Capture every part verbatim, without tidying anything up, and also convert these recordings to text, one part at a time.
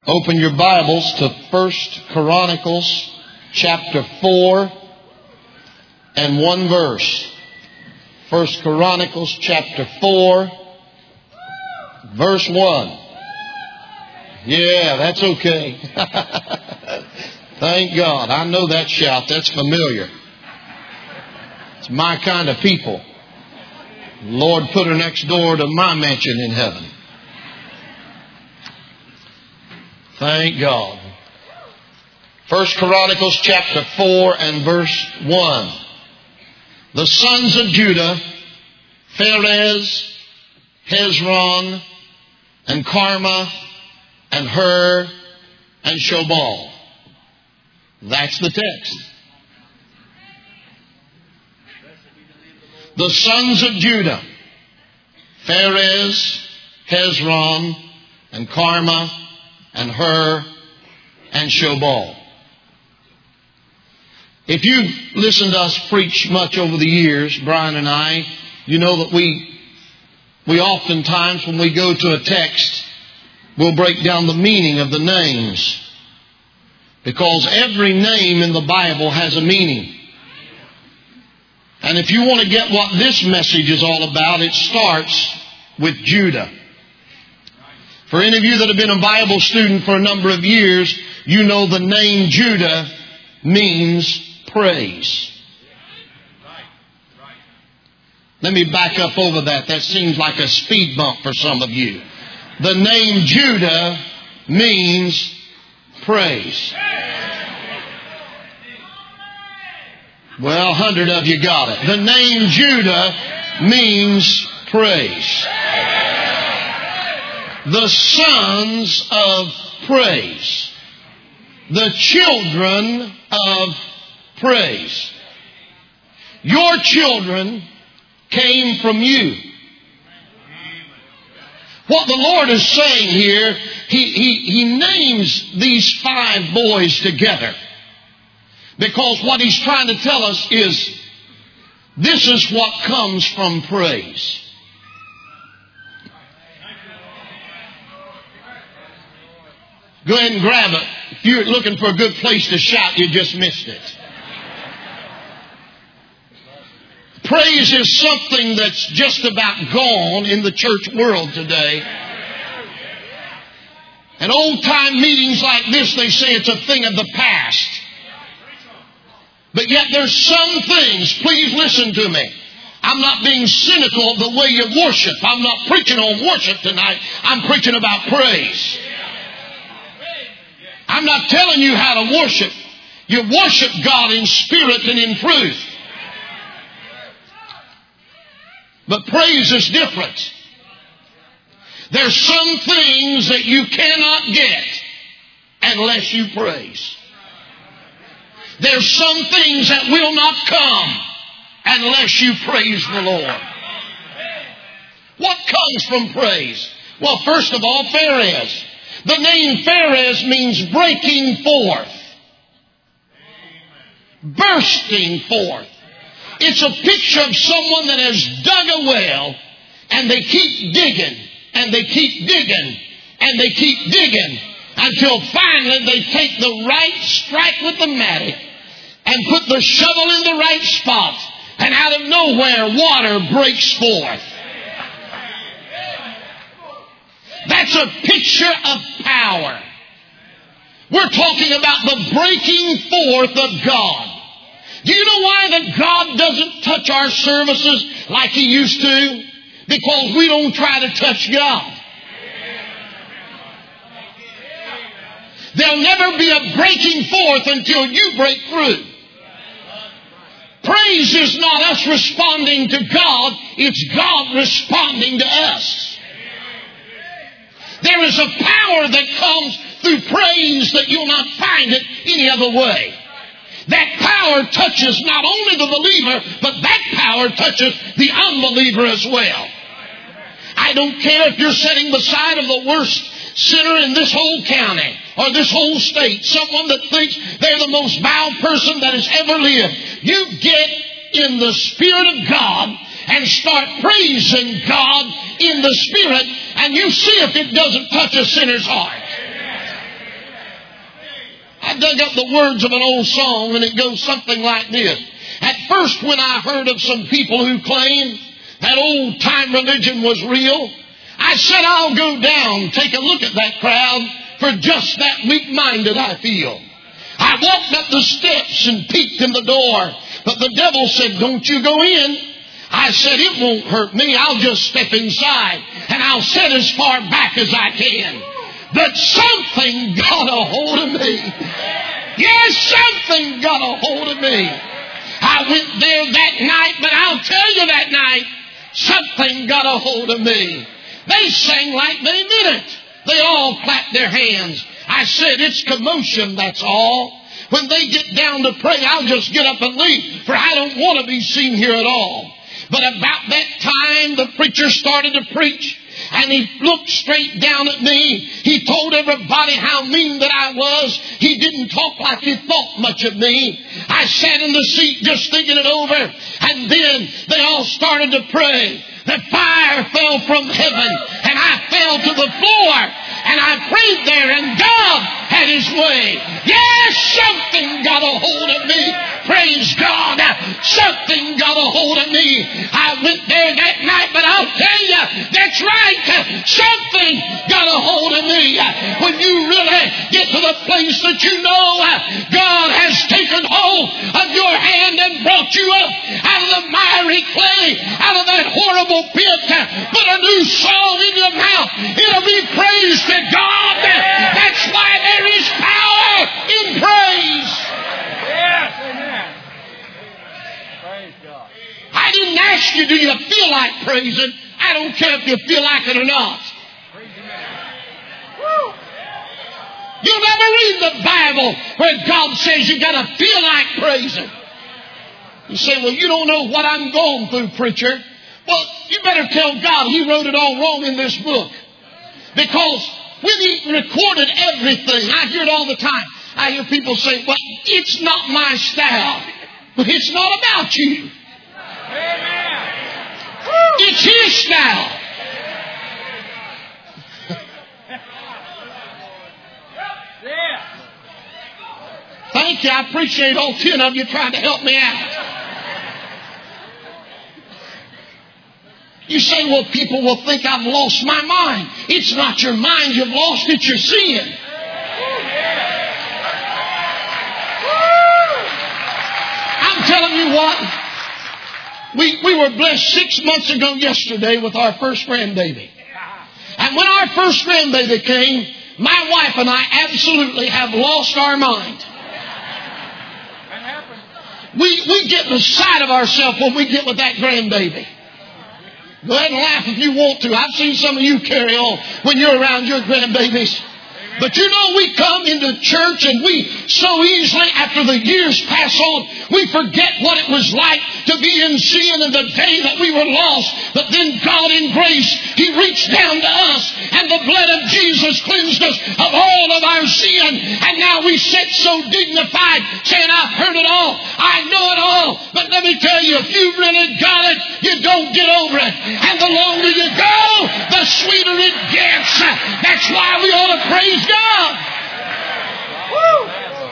Open your Bibles to First Chronicles chapter four and one verse. First Chronicles chapter four, verse one. Yeah, that's okay. Thank God. I know that shout. That's familiar. It's my kind of people. Lord put her next door to my mansion in heaven. Thank God. First Chronicles chapter four and verse one. The sons of Judah, Pharez, Hezron, and Carmah, and Hur, and Shobal. That's the text. The sons of Judah, Pharez, Hezron, and Carmah, and Hur, and Shobal. If you've listened to us preach much over the years, Brian and I, you know that we, we oftentimes, when we go to a text, we'll break down the meaning of the names. Because every name in the Bible has a meaning. And if you want to get what this message is all about, it starts with Judah. For any of you that have been a Bible student for a number of years, you know the name Judah means praise. Let me back up over that. That seems like a speed bump for some of you. The name Judah means praise. Well, a hundred of you got it. The name Judah means praise. The sons of praise. The children of praise. Your children came from you. What the Lord is saying here, He, he, he names these five boys together. Because what He's trying to tell us is, this is what comes from praise. Go ahead and grab it. If you're looking for a good place to shout, you just missed it. Praise is something that's just about gone in the church world today. And old-time meetings like this, they say it's a thing of the past. But yet there's some things, please listen to me. I'm not being cynical of the way you worship. I'm not preaching on worship tonight. I'm preaching about praise. I'm not telling you how to worship. You worship God in spirit and in truth. But praise is different. There's some things that you cannot get unless you praise. There's some things that will not come unless you praise the Lord. What comes from praise? Well, first of all, Pharez. The name Pharez means breaking forth. Bursting forth. It's a picture of someone that has dug a well and they keep digging and they keep digging and they keep digging until finally they take the right strike with the mattock and put the shovel in the right spot, and out of nowhere water breaks forth. That's a picture of power. We're talking about the breaking forth of God. Do you know why that God doesn't touch our services like He used to? Because we don't try to touch God. There'll never be a breaking forth until you break through. Praise is not us responding to God, it's God responding to us. There is a power that comes through praise that you'll not find it any other way. That power touches not only the believer, but that power touches the unbeliever as well. I don't care if you're sitting beside of the worst sinner in this whole county or this whole state, someone that thinks they're the most vile person that has ever lived. You get in the Spirit of God and start praising God in the Spirit, and you see if it doesn't touch a sinner's heart. I dug up the words of an old song, and it goes something like this. At first, when I heard of some people who claimed that old-time religion was real, I said, I'll go down, take a look at that crowd, for just that weak-minded I feel. I walked up the steps and peeked in the door, but the devil said, don't you go in. I said, it won't hurt me. I'll just step inside, and I'll sit as far back as I can. But something got a hold of me. Yes, something got a hold of me. I went there that night, but I'll tell you that night, something got a hold of me. They sang like they meant it. They all clapped their hands. I said, it's commotion, that's all. When they get down to pray, I'll just get up and leave, for I don't want to be seen here at all. But about that time, the preacher started to preach, and he looked straight down at me. He told everybody how mean that I was. He didn't talk like he thought much of me. I sat in the seat just thinking it over, and then they all started to pray. The fire fell from heaven, and I fell to the floor, and I prayed there, and God had His way. Yes, something got a hold of me. Praise God. Something got a hold of me. I went there that night, but I'll tell you, that's right. Something got a hold of me. When you really get to the place that you know God has taken hold of your hand and brought you up out of the miry clay, out of that horrible pit, put a new song in your mouth. It'll be praise to God. That's why there is power in praise. Yes, amen. Praise God. I didn't ask you, do you feel like praising? I don't care if you feel like it or not. You'll never read the Bible where God says you got to feel like praising. You say, well, you don't know what I'm going through, preacher. Well, you better tell God He wrote it all wrong in this book. Because when He recorded everything, I hear it all the time. I hear people say, well, it's not my style. But it's not about you. Amen. It's His style. Thank you. I appreciate all ten of you trying to help me out. You say, well, people will think I've lost my mind. It's not your mind you've lost, it's your sin. I'm telling you what, we, we were blessed six months ago yesterday with our first grandbaby. And when our first grandbaby came, my wife and I absolutely have lost our mind. We, we get beside of ourselves when we get with that grandbaby. Go ahead and laugh if you want to. I've seen some of you carry on when you're around your grandbabies. But you know, we come into church and we so easily, after the years pass on, we forget what it was like to be in sin in the day that we were lost. But then God in grace, He reached down to us, and the blood of Jesus cleansed us of all of our sin. And now we sit so dignified, saying, I've heard it all, I know it all. But let me tell you, if you really got it, you don't get over it. And the longer you go, the sweeter it gets. That's why we ought to praise God. Woo.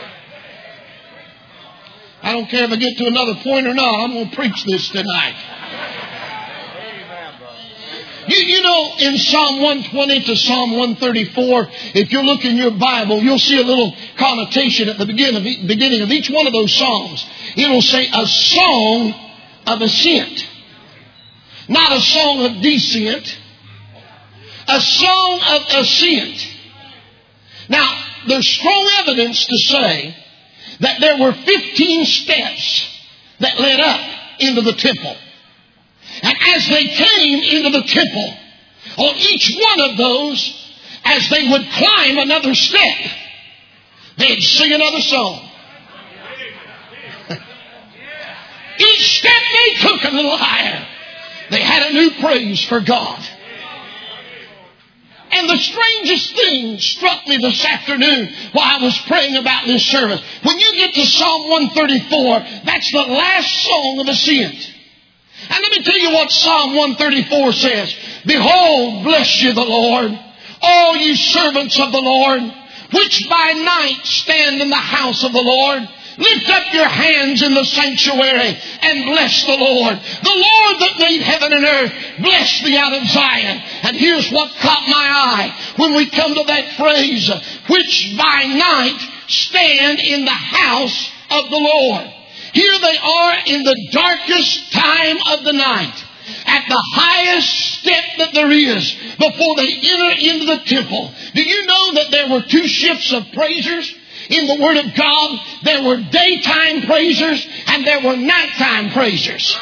I don't care if I get to another point or not. I'm going to preach this tonight. You, you know, in Psalm one twenty to Psalm one thirty-four, if you look in your Bible, you'll see a little connotation at the beginning of, e- beginning of each one of those Psalms. It'll say a song of ascent. Not a song of descent. A song of ascent. Now, there's strong evidence to say that there were fifteen steps that led up into the temple. And as they came into the temple, on each one of those, as they would climb another step, they'd sing another song. Each step they took a little higher, they had a new praise for God. And the strangest thing struck me this afternoon while I was praying about this service. When you get to Psalm one thirty-four, that's the last song of ascent. And let me tell you what Psalm one thirty-four says. Behold, bless ye the Lord, all ye servants of the Lord. which by night stand in the house of the Lord. Lift up your hands in the sanctuary and bless the Lord. The Lord that made heaven and earth, bless thee out of Zion. And here's what caught my eye when we come to that phrase, which by night stand in the house of the Lord. Here they are in the darkest time of the night, at the highest step that there is before they enter into the temple. Do you know that there were two shifts of praisers? In the Word of God, there were daytime praisers and there were nighttime praisers.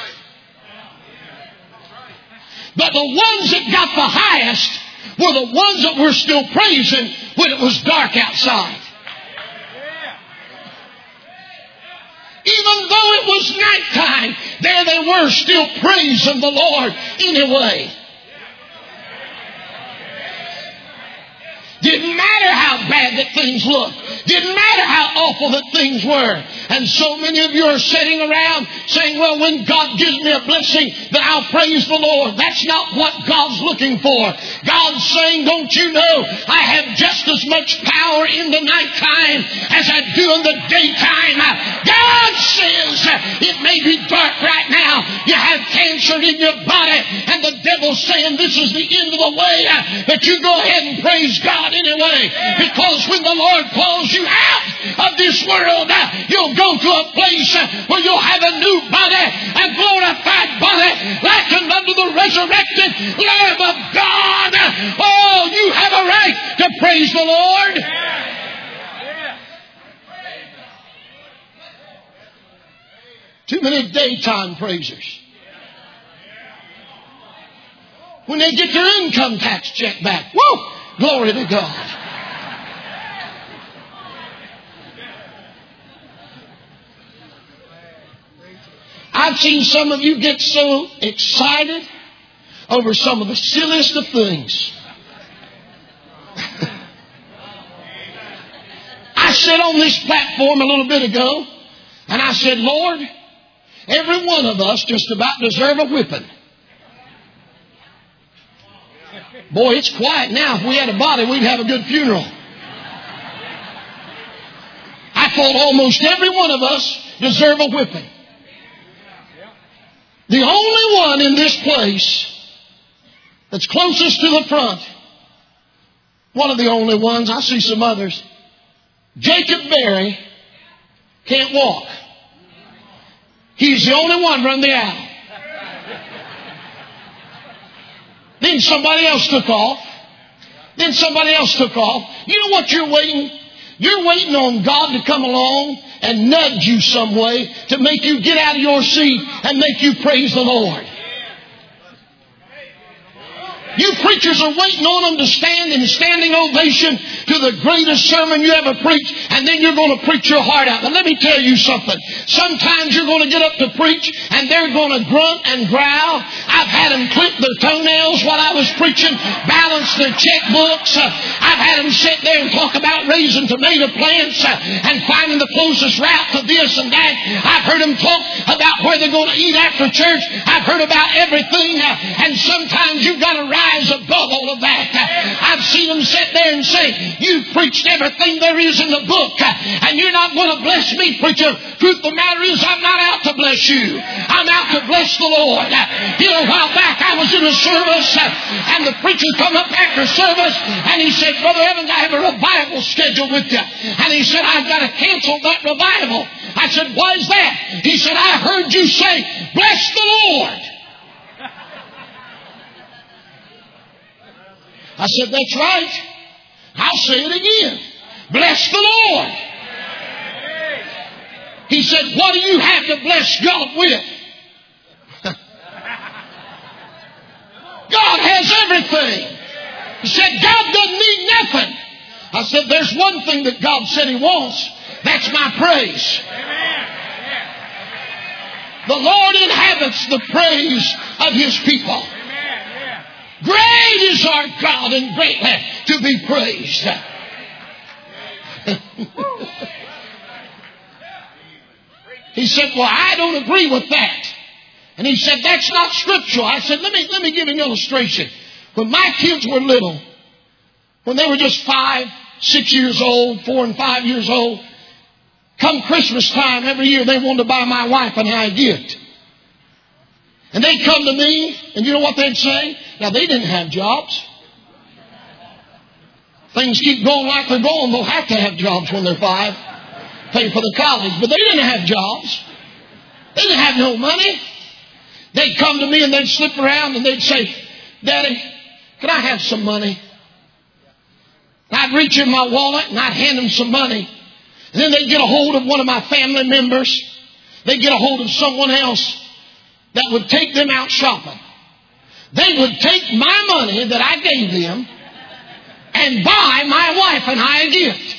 But the ones that got the highest were the ones that were still praising when it was dark outside. Even though it was nighttime, there they were still praising the Lord anyway. Didn't matter how bad that things looked. Didn't matter how awful that things were. And so many of you are sitting around saying, well, when God gives me a blessing, then I'll praise the Lord. That's not what God's looking for. God's saying, don't you know, I have just as much power in the nighttime as I do in the daytime. God says, it may be dark right now. You have cancer in your body, and the devil's saying this is the end of the way. But you go ahead and praise God anyway, because when the Lord calls you out of this world, you'll go to a place where you'll have a new body, a glorified body, likened unto the resurrected Lamb of God. Oh, you have a right to praise the Lord. Too many daytime praisers. When they get their income tax check back, woo! Glory to God. I've seen some of you get so excited over some of the silliest of things. I sat on this platform a little bit ago and I said, Lord, every one of us just about deserve a whipping. Boy, it's quiet now. If we had a body, we'd have a good funeral. I thought almost every one of us deserve a whipping. The only one in this place that's closest to the front, one of the only ones, I see some others, Jacob Berry can't walk. He's the only one running the aisle. Then somebody else took off. Then somebody else took off. You know what you're waiting? You're waiting on God to come along and nudge you some way to make you get out of your seat and make you praise the Lord. You preachers are waiting on them to stand in standing ovation to the greatest sermon you ever preached, and then you're going to preach your heart out. But let me tell you something. Sometimes you're going to get up to preach, and they're going to grunt and growl. I've had them clip their toenails while I was preaching, balance their checkbooks. Uh, I've had them sit there and talk about raising tomato plants uh, and finding the closest route to this and that. I've heard them talk about where they're going to eat after church. I've heard about everything, uh, and sometimes you've got to rise above all of that. Uh, I've seen them sit there and say, you've preached everything there is in the book, uh, and you're not going to bless me, preacher. Truth of the matter is, I'm not out to bless you. I'm out to bless the Lord. Uh, you know, a while back I was in a service, uh, and the preacher come up after service, and he said, Brother Evans, I have a revival scheduled with you. And he said, I've got to cancel that revival. I said, why is that? He said, I heard you say, bless the Lord. I said, that's right. I'll say it again. Bless the Lord. He said, what do you have to bless God with? God has everything. He said, God doesn't need nothing. I said, there's one thing that God said He wants. That's my praise. The Lord inhabits the praise of His people. Great is our God and greatly to be praised. He said, well, I don't agree with that. And he said, that's not scriptural. I said, let me, let me give an illustration. When my kids were little, when they were just five, six years old, four and five years old. Come Christmas time every year, they wanted to buy my wife and I a gift. And they'd come to me, and you know what they'd say? Now, they didn't have jobs. Things keep going like they're going. They'll have to have jobs when they're five. Pay for the college. But they didn't have jobs. They didn't have no money. They'd come to me and they'd slip around and they'd say, Daddy, can I have some money? And I'd reach in my wallet and I'd hand them some money. And then they'd get a hold of one of my family members. They'd get a hold of someone else that would take them out shopping. They would take my money that I gave them and buy my wife and I a gift.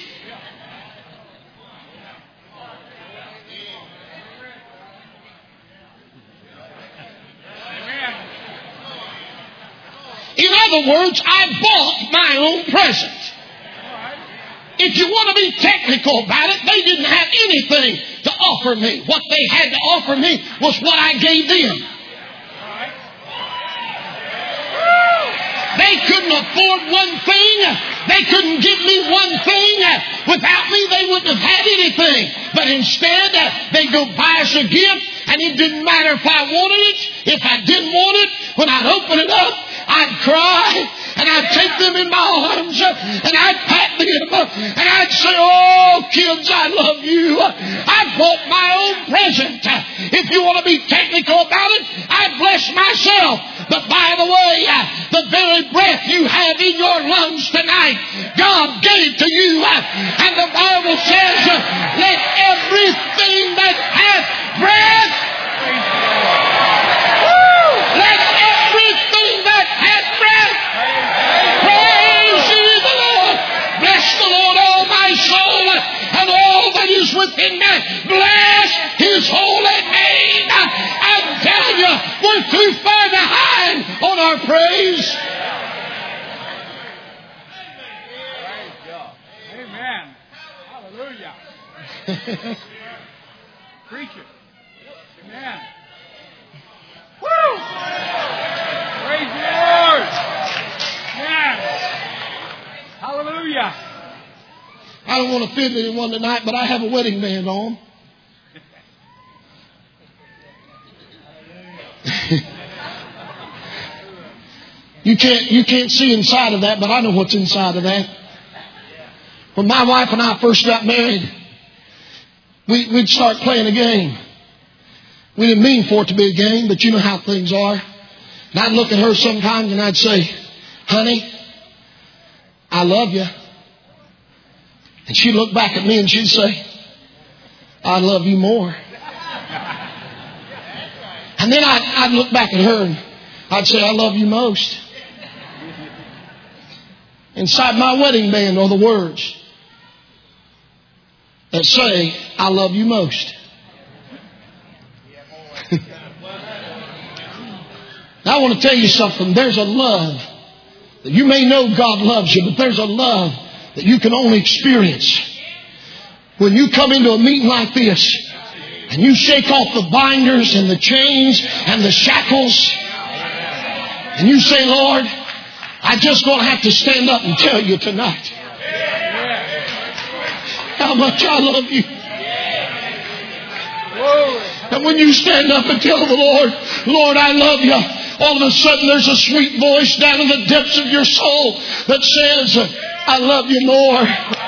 In other words, I bought my own present. If you want to be technical about it, they didn't have anything to offer me. What they had to offer me was what I gave them. They couldn't afford one thing. They couldn't give me one thing. Without me, they wouldn't have had anything. But instead, they'd go buy us a gift, and it didn't matter if I wanted it, if I didn't want it. When I'd open it up, I'd cry, and I'd take them in my arms, and I'd pat them, and I'd say, oh, kids, I love you. I bought my own present. If you want to be technical about it, I bless myself. But by the way, the very breath you have in your lungs tonight, God gave to you. And the Bible says, let everything that hath breath, let everything that hath breath, praise ye the Lord. Bless the Lord, all my soul, and all that is within me. Bless His holy name. I'm telling you, we're too far behind on our praise. Amen. Hallelujah. Preach it. Amen. Woo! Praise the Lord. Amen. Hallelujah. I don't want to offend anyone tonight, but I have a wedding band on. You can't, you can't see inside of that, but I know what's inside of that. When my wife and I first got married, we, we'd start playing a game. We didn't mean for it to be a game, but you know how things are. And I'd look at her sometimes and I'd say, honey, I love you. And she'd look back at me and she'd say, I love you more. And then I'd, I'd look back at her and I'd say, I love you most. Inside my wedding band are the words that say, I love you most. Now, I want to tell you something. There's a love that you may know God loves you, but there's a love that you can only experience when you come into a meeting like this and you shake off the binders and the chains and the shackles and you say, Lord, I just going to have to stand up and tell you tonight how much I love you. And when you stand up and tell the Lord, Lord, I love you, all of a sudden there's a sweet voice down in the depths of your soul that says, I love you more.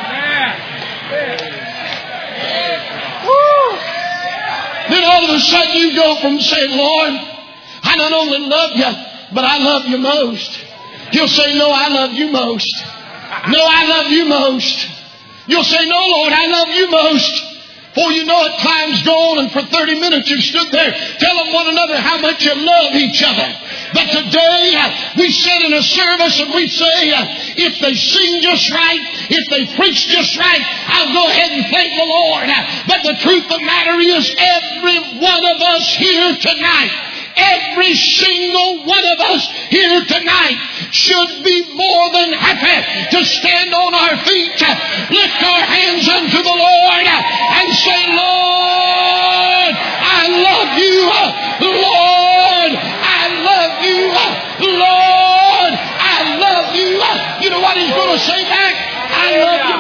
Woo. Then all of a sudden you go from saying, Lord, I not only love you, but I love you most. You'll say, no, I love you most. No, I love you most. You'll say, no, Lord, I love you most. For you know it, time's gone, and for thirty minutes you stood there telling one another how much you love each other. But today, uh, we sit in a service and we say, uh, if they sing just right, if they preach just right, I'll go ahead and thank the Lord. Uh, but the truth of the matter is, every one of us here tonight, every single one of us here tonight should be more than happy to stand on our feet, lift our hands unto the Lord, and say, Lord, I love you. Lord, I love you. Lord, I love you. You know what He's going to say back? I love you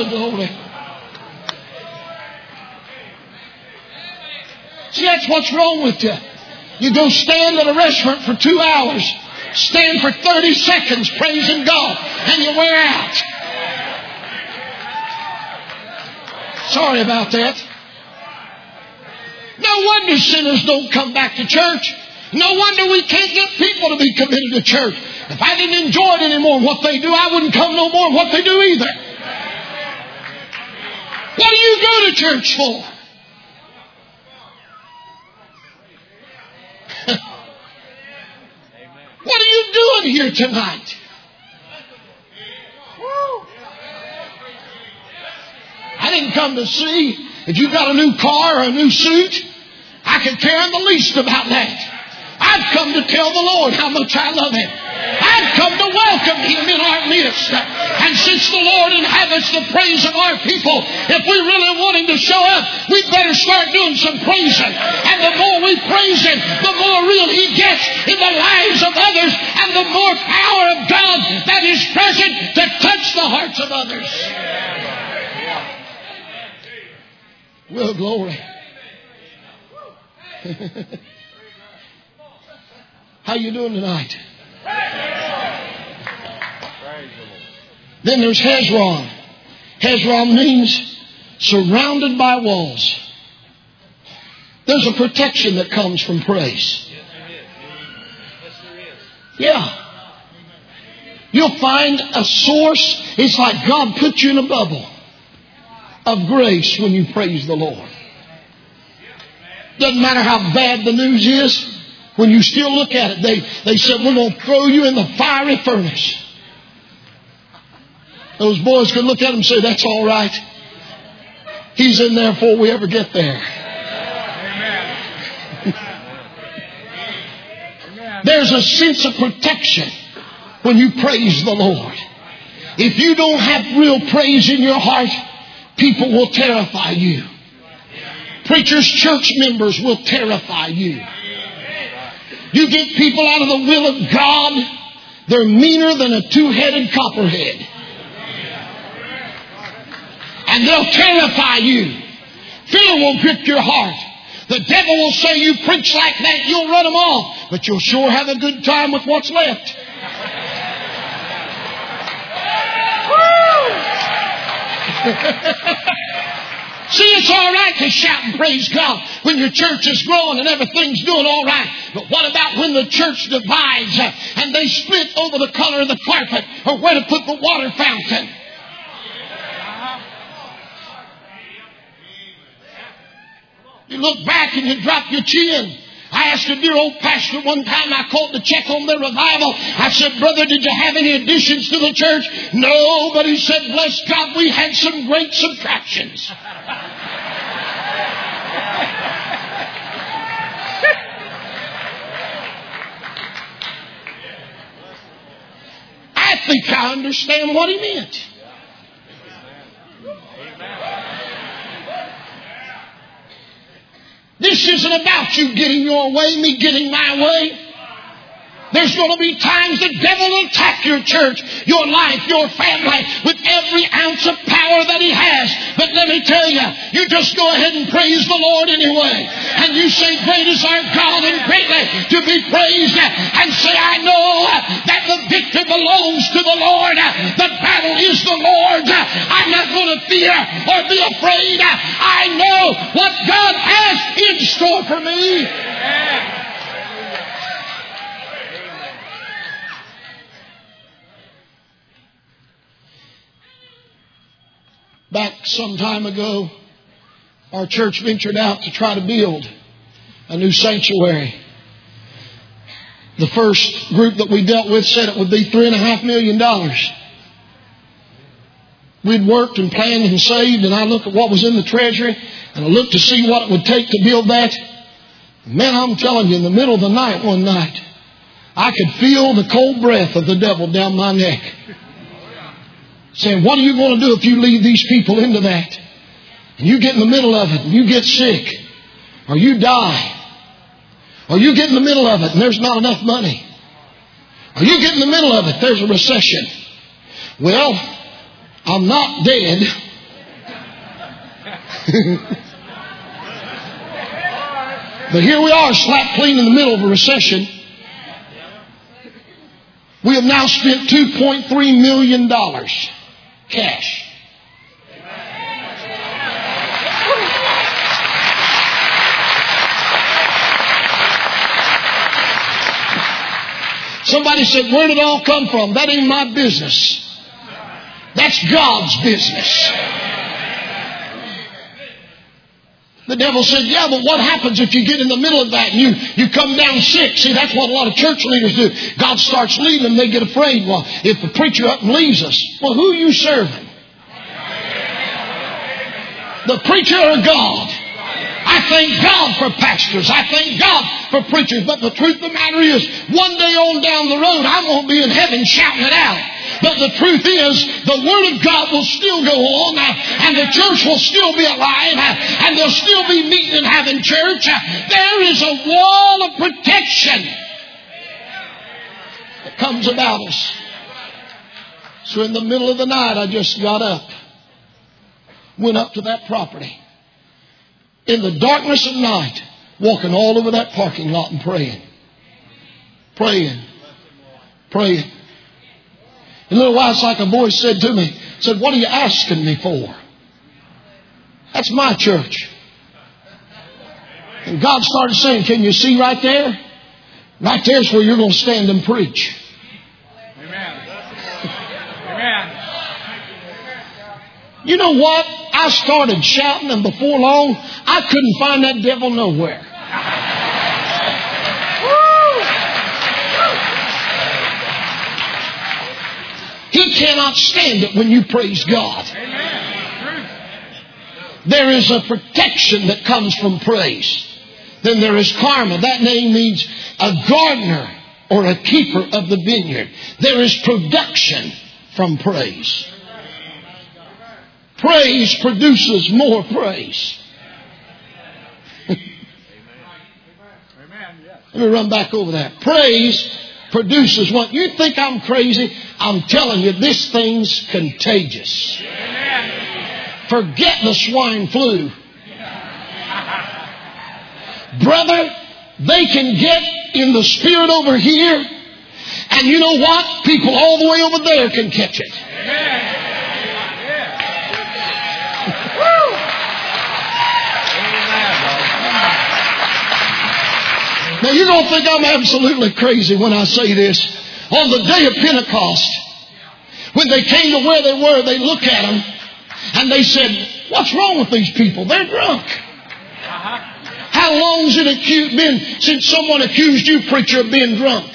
Well, glory. See, that's what's wrong with you. You go stand at a restaurant for two hours, stand for thirty seconds praising God, and you wear out. Sorry about that. No wonder sinners don't come back to church. No wonder we can't get people to be committed to church. If I didn't enjoy it anymore, what they do, I wouldn't come no more what they do either. What do you go to church for? What are you doing here tonight? I didn't come to see if you got a new car or a new suit. I can care the least about that. I've come to tell the Lord how much I love Him. I've come to welcome Him in our midst. And since the Lord inhabits the praise of our people, if we really want Him to show up, we better start doing some praising. And the more we praise Him, the more real He gets in the lives of others, and the more power of God that is present to touch the hearts of others. Well, glory. How you doing tonight? Then there's Hezron. Hezron means surrounded by walls. There's a protection that comes from praise. Yeah. You'll find a source. It's like God put you in a bubble of grace when you praise the Lord. Doesn't matter how bad the news is. When you still look at it, they, they said, we're going to throw you in the fiery furnace. Those boys could look at him and say, that's all right. He's in there before we ever get there. Amen. There's a sense of protection when you praise the Lord. If you don't have real praise in your heart, people will terrify you. Preachers, church members will terrify you. You get people out of the will of God, they're meaner than a two-headed copperhead. And they'll terrify you. Fear will grip your heart. The devil will say you preach like that, you'll run them off. But you'll sure have a good time with what's left. See, it's all right to shout and praise God when your church is growing and everything's doing all right. But what about when the church divides and they split over the color of the carpet or where to put the water fountain? You look back and you drop your chin. I asked a dear old pastor one time, I called to check on their revival. I said, brother, did you have any additions to the church? No, but he said, bless God, we had some great subtractions. I think I understand what he meant. This isn't about you getting your way, me getting my way. There's going to be times the devil will attack your church, your life, your family with every ounce of power that he has. But let me tell you, you just go ahead and praise the Lord anyway. And you say, great is our God and greatly to be praised. And say, I know that the victory belongs to the Lord. The battle is the Lord's. I'm not going to fear or be afraid. I know what God has in store for me. Back some time ago, our church ventured out to try to build a new sanctuary. The first group that we dealt with said it would be three and a half million dollars. We'd worked and planned and saved, and I looked at what was in the treasury, and I looked to see what it would take to build that. Man, I'm telling you, in the middle of the night one night, I could feel the cold breath of the devil down my neck. Saying, what are you going to do if you lead these people into that? And you get in the middle of it and you get sick. Or you die. Or you get in the middle of it and there's not enough money. Or you get in the middle of it, there's a recession. Well, I'm not dead. But here we are, slap clean in the middle of a recession. We have now spent two point three million dollars cash. Somebody said, where did it all come from? That ain't my business. That's God's business. The devil said, yeah, but what happens if you get in the middle of that and you, you come down sick? See, that's what a lot of church leaders do. God starts leading them, they get afraid. Well, if the preacher up and leaves us, well, who are you serving? The preacher or God? I thank God for pastors. I thank God for preachers. But the truth of the matter is, one day on down the road, I won't be in heaven shouting it out. But the truth is, the Word of God will still go on, and the church will still be alive, and they'll still be meeting and having church. There is a wall of protection that comes about us. So in the middle of the night, I just got up, went up to that property. In the darkness of night, walking all over that parking lot and praying. Praying. Praying. And a little while, it's like a voice said to me, said, what are you asking me for? That's my church. And God started saying, can you see right there? Right there's where you're going to stand and preach. Amen. Amen. You know what? I started shouting, and before long, I couldn't find that devil nowhere. He cannot stand it when you praise God. There is a protection that comes from praise. Then there is karma. That name means a gardener or a keeper of the vineyard. There is production from praise. Praise produces more praise. Let me run back over that. Praise produces what? You think I'm crazy? I'm telling you, this thing's contagious. Forget the swine flu. Brother, they can get in the spirit over here, and you know what? People all the way over there can catch it. Now, you're going to think I'm absolutely crazy when I say this. On the day of Pentecost, when they came to where they were, they looked at them and they said, what's wrong with these people? They're drunk. How long's it acu- been since someone accused you, preacher, of being drunk?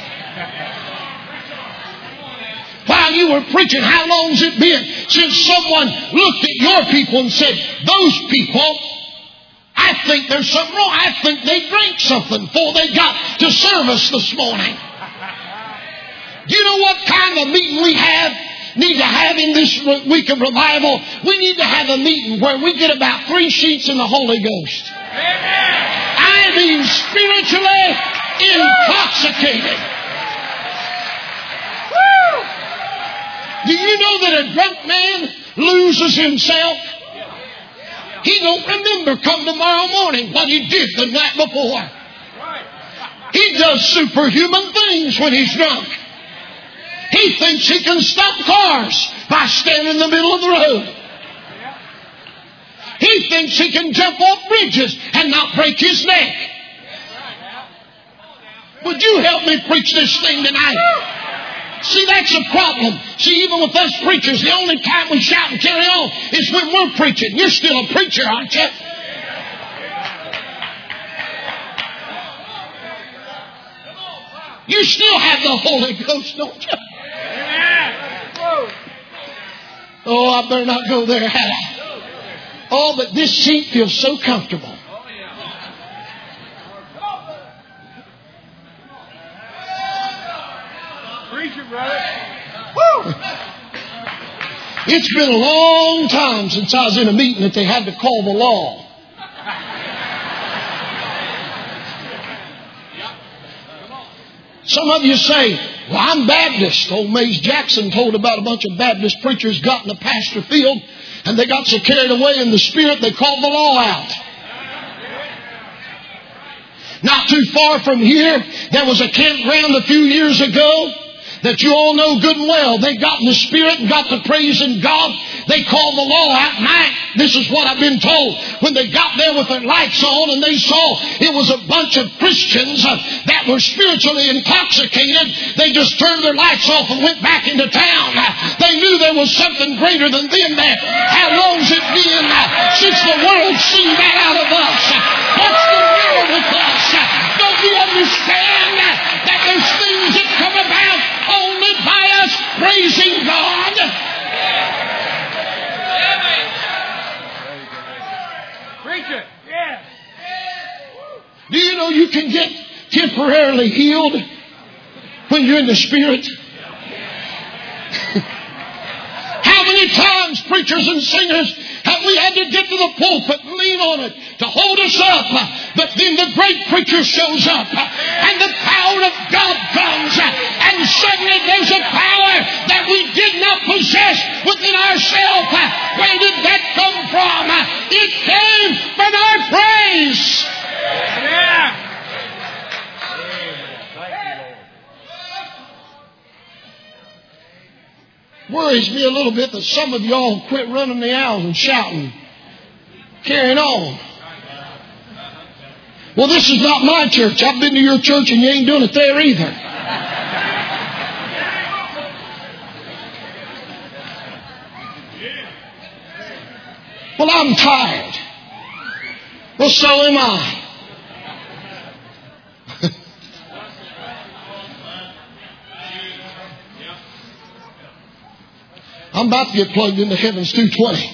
While you were preaching, how long's it been since someone looked at your people and said, those people, I think there's something wrong. I think they drank something before they got to service this morning. Do you know what kind of meeting we have, need to have in this week of revival? We need to have a meeting where we get about three sheets in the Holy Ghost. Amen. I mean spiritually intoxicated. Woo! Do you know that a drunk man loses himself? He don't remember come tomorrow morning what he did the night before. He does superhuman things when he's drunk. He thinks he can stop cars by standing in the middle of the road. He thinks he can jump off bridges and not break his neck. Would you help me preach this thing tonight? See, that's a problem. See, even with us preachers, the only time we shout and carry on is when we're preaching. You're still a preacher, aren't you? You still have the Holy Ghost, don't you? Oh, I better not go there, had I? Oh, but this seat feels so comfortable. Preacher, brother. Woo! It's been a long time since I was in a meeting that they had to call the law. Some of you say, well, I'm Baptist. Old Mays Jackson told about a bunch of Baptist preachers got in the pasture field And they got so carried away in the Spirit, they called the law out. Not too far from here, there was a campground a few years ago that you all know good and well. They got in the Spirit and got to praising God. They called the law out. And I, this is what I've been told. When they got there with their lights on and they saw it was a bunch of Christians uh, that were spiritually intoxicated, they just turned their lights off and went back into town. Uh, they knew there was something greater than them there. How long's it been uh, since the world seen that out of us? Uh, what's the matter with us? Uh, don't we understand uh, that there's things that come about only by us praising God? Preach it. Yes. Do you know you can get temporarily healed when you're in the Spirit? How many times preachers and singers have we had to get to the pulpit and lean on it to hold us up? But then the great preacher shows up and the power of God comes, and suddenly there's a power that we did not possess within ourselves. Where did that come from? It came from our praise. Yeah. Worries me a little bit that some of y'all quit running the aisles and shouting, carrying on. Well, this is not my church. I've been to your church and you ain't doing it there either. Well, I'm tired. Well, so am I. I'm about to get plugged into Heaven's two twenty.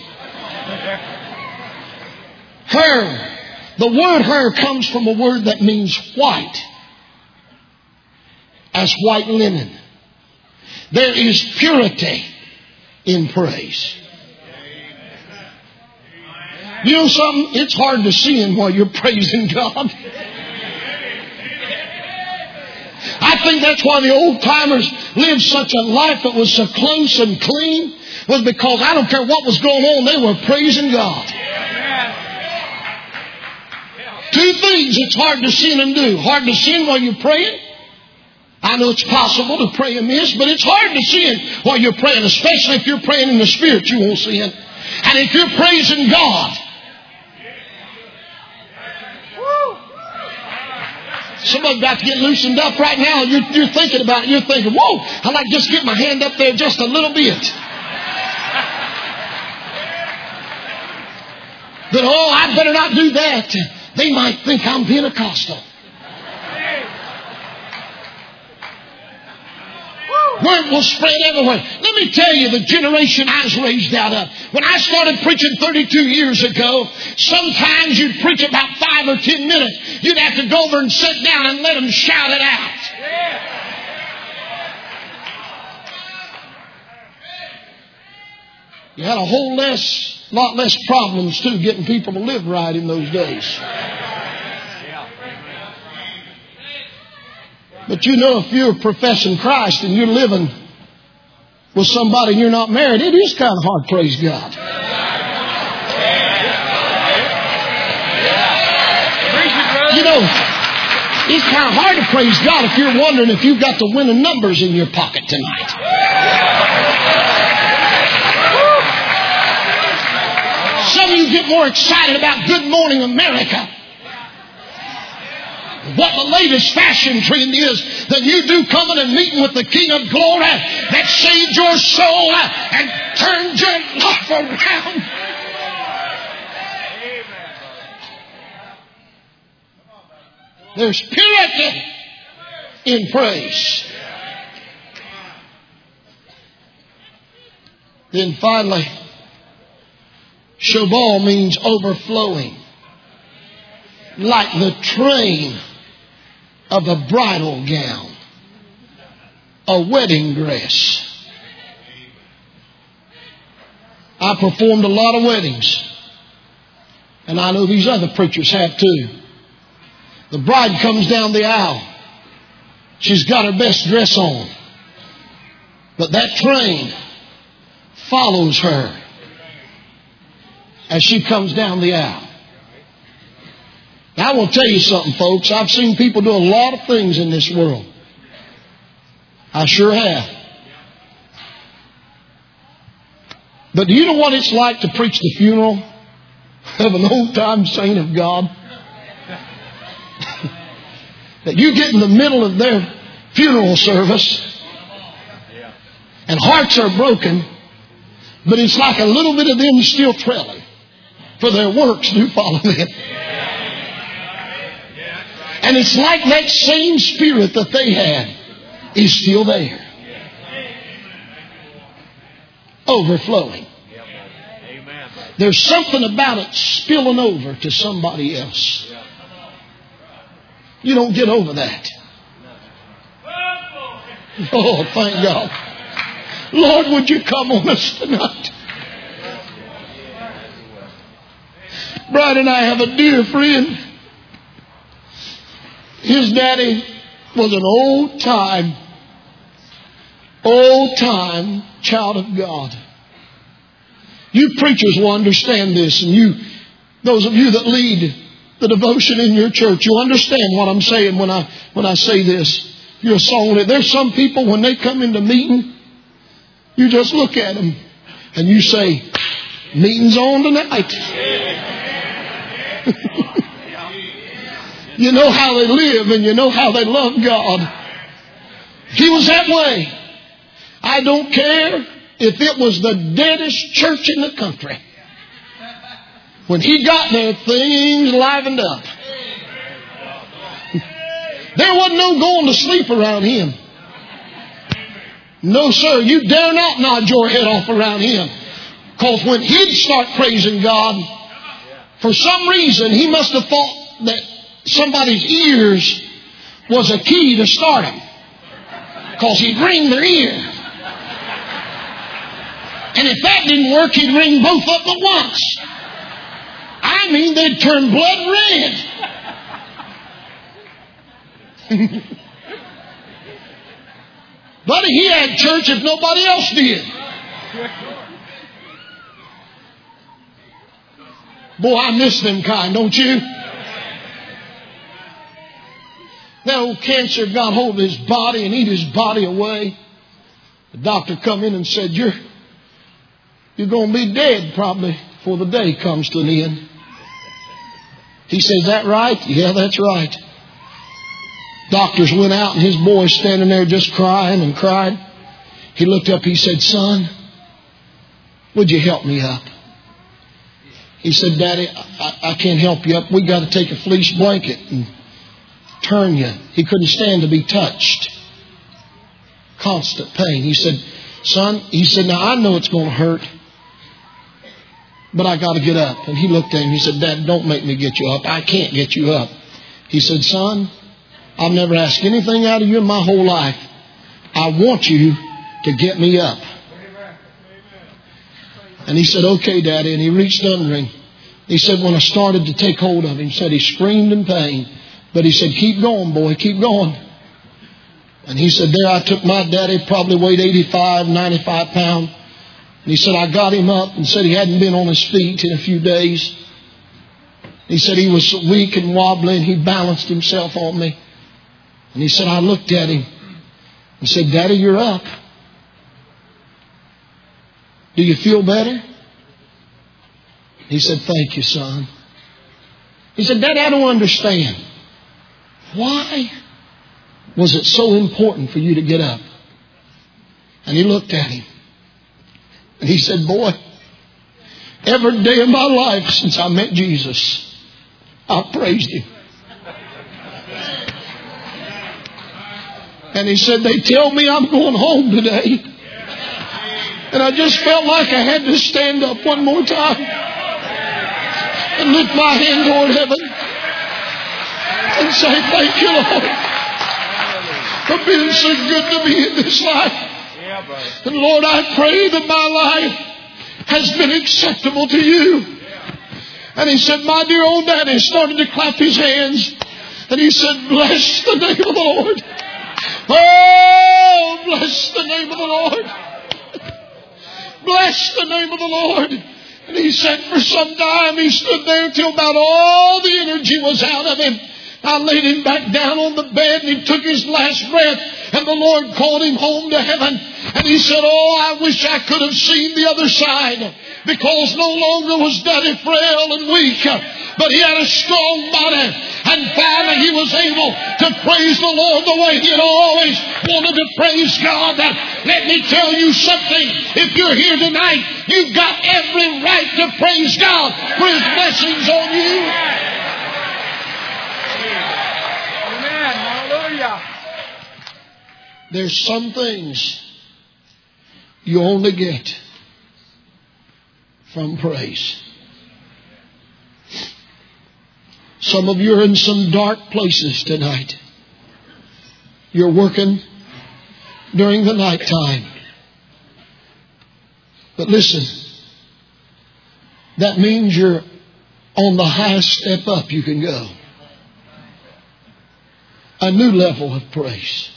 Her. The word her comes from a word that means white. As white linen. There is purity in praise. You know something? It's hard to sin while you're praising God. I think that's why the old timers lived such a life that was so close and clean, was because I don't care what was going on, they were praising God. Two things it's hard to sin and do. Hard to sin while you're praying. I know it's possible to pray amiss, but it's hard to sin while you're praying, especially if you're praying in the Spirit, you won't sin. And if you're praising God, somebody's about to get loosened up right now. You're, you're thinking about it. You're thinking, whoa, I'd like to just get my hand up there just a little bit. But, oh, I better not do that. They might think I'm Pentecostal. Word will spread everywhere. Let me tell you, the generation I was raised out of. When I started preaching thirty-two years ago, sometimes you'd preach about five or ten minutes. You'd have to go over and sit down and let them shout it out. You had a whole less, lot less problems, too, getting people to live right in those days. But you know, if you're professing Christ and you're living with somebody and you're not married, it is kind of hard, praise God. You know, it's kind of hard to praise God if you're wondering if you've got the winning numbers in your pocket tonight. Some of you get more excited about Good Morning America, what the latest fashion trend is, than you do coming and meeting with the King of Glory that saved your soul and turned your life around. There's purity in praise. Then finally, Shobal means overflowing, like the train of a bridal gown, a wedding dress. I performed a lot of weddings, and I know these other preachers have too. The bride comes down the aisle. She's got her best dress on, but that train follows her as she comes down the aisle. Now, I will tell you something, folks. I've seen people do a lot of things in this world. I sure have. But do you know what it's like to preach the funeral of an old-time saint of God? That you get in the middle of their funeral service and hearts are broken, but it's like a little bit of them still trailing, for their works do follow them. And it's like that same spirit that they had is still there. Overflowing. There's something about it spilling over to somebody else. You don't get over that. Oh, thank God. Lord, would you come on us tonight? Bride and I have a dear friend. His daddy was an old time, old time child of God. You preachers will understand this, and you, those of you that lead the devotion in your church, you understand what I'm saying when I when I say this. You're a song leader. There's some people when they come into meeting, you just look at them and you say, "Meeting's on tonight." You know how they live and you know how they love God. He was that way. I don't care if it was the deadest church in the country. When he got there, things livened up. There wasn't no going to sleep around him. No, sir, you dare not nod your head off around him. Because when he'd start praising God, for some reason he must have thought that somebody's ears was a key to start him. Because he'd ring their ear. And if that didn't work, he'd ring both up at once. I mean, they'd turn blood red. Buddy, he had church if nobody else did. Boy, I miss them kind, don't you? That old cancer got hold of his body and eat his body away. The doctor come in and said, You're You're going to be dead probably before the day comes to an end. He said, Is that right? Yeah, that's right. Doctors went out and his boy standing there just crying and crying. He looked up, he said, Son, would you help me up? He said, Daddy, I, I can't help you up. We got to take a fleece blanket and turn you. He couldn't stand to be touched. Constant pain. He said, Son, he said, now I know it's going to hurt, but I got to get up. And he looked at him. He said, Dad, don't make me get you up. I can't get you up. He said, Son, I've never asked anything out of you in my whole life. I want you to get me up. And he said, okay, Daddy. And he reached under him. He said, when I started to take hold of him, he said he screamed in pain. But he said, keep going, boy, keep going. And he said, there I took my daddy, probably weighed eighty-five, ninety-five pounds. And he said, I got him up and said he hadn't been on his feet in a few days. He said he was weak and wobbly and he balanced himself on me. And he said, I looked at him and said, Daddy, you're up. Do you feel better? He said, thank you, son. He said, Daddy, I don't understand. Why was it so important for you to get up? And he looked at him. And he said, boy, every day of my life since I met Jesus, I praised Him. And he said, they tell me I'm going home today. And I just felt like I had to stand up one more time and lift my hand toward heaven and say, thank you, Lord, for being so good to me in this life. And Lord, I pray that my life has been acceptable to you. And he said, my dear old daddy started to clap his hands. And he said, bless the name of the Lord. Oh, bless the name of the Lord. Bless the name of the Lord. And he sat for some time. He stood there till about all the energy was out of him. I laid him back down on the bed and he took his last breath. And the Lord called him home to heaven. And he said, oh, I wish I could have seen the other side. Because no longer was Daddy frail and weak. But he had a strong body. And finally he was able to praise the Lord the way he had always wanted to praise God. Let me tell you something. If you're here tonight, you've got every right to praise God for His blessings on you. Amen. Hallelujah. There's some things you only get from praise. Some of you are in some dark places tonight. You're working during the night time. But listen, that means you're on the highest step up you can go. A new level of praise.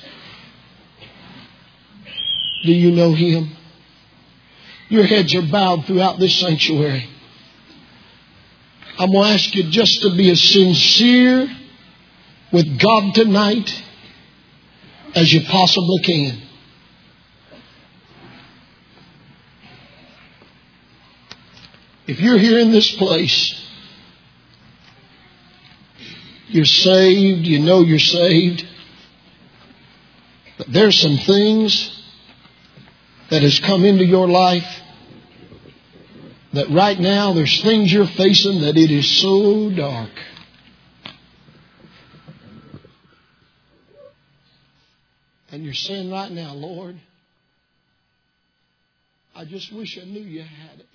Do you know Him? Your heads are bowed throughout this sanctuary. I'm going to ask you just to be as sincere with God tonight as you possibly can. If you're here in this place, you're saved, you know you're saved, but there's some things that has come into your life that right now there's things you're facing that it is so dark. And you're saying right now, Lord, I just wish I knew you had it.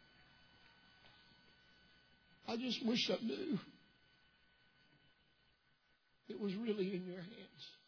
I just wish I knew it was really in your hands.